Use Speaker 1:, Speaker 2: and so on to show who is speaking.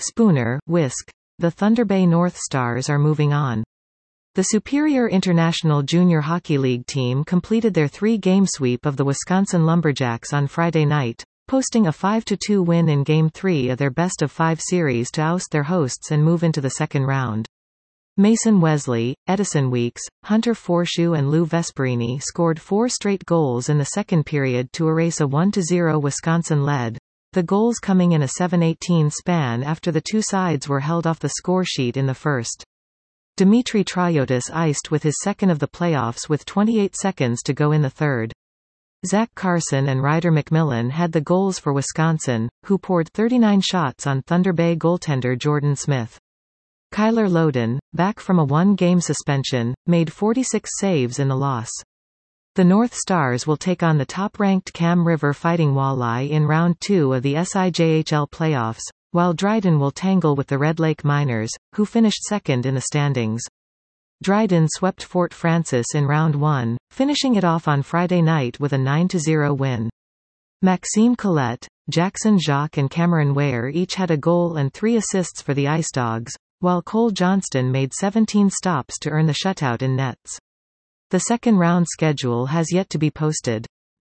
Speaker 1: Spooner, Whisk. The Thunder Bay North Stars are moving on. The Superior International Junior Hockey League team completed their 3-game sweep of the Wisconsin Lumberjacks on Friday night, posting a 5-2 win in Game 3 of their best-of-5 series to oust their hosts and move into the second round. Mason Wesley, Edison Weeks, Hunter Forshu and Lou Vesperini scored 4 straight goals in the second period to erase a 1-0 Wisconsin lead, the goals coming in a 7-18 span after the two sides were held off the score sheet in the first. Dmitry Triotis iced with his second of the playoffs with 28 seconds to go in the third. Zach Carson and Ryder McMillan had the goals for Wisconsin, who poured 39 shots on Thunder Bay goaltender Jordan Smith. Kyler Loden, back from a 1-game suspension, made 46 saves in the loss. The North Stars will take on the top-ranked Cam River Fighting Walleye in Round 2 of the SIJHL playoffs, while Dryden will tangle with the Red Lake Miners, who finished second in the standings. Dryden swept Fort Francis in Round 1, finishing it off on Friday night with a 9-0 win. Maxime Collette, Jackson Jacques and Cameron Ware each had a goal and 3 assists for the Ice Dogs, while Cole Johnston made 17 stops to earn the shutout in nets. The second round schedule has yet to be posted.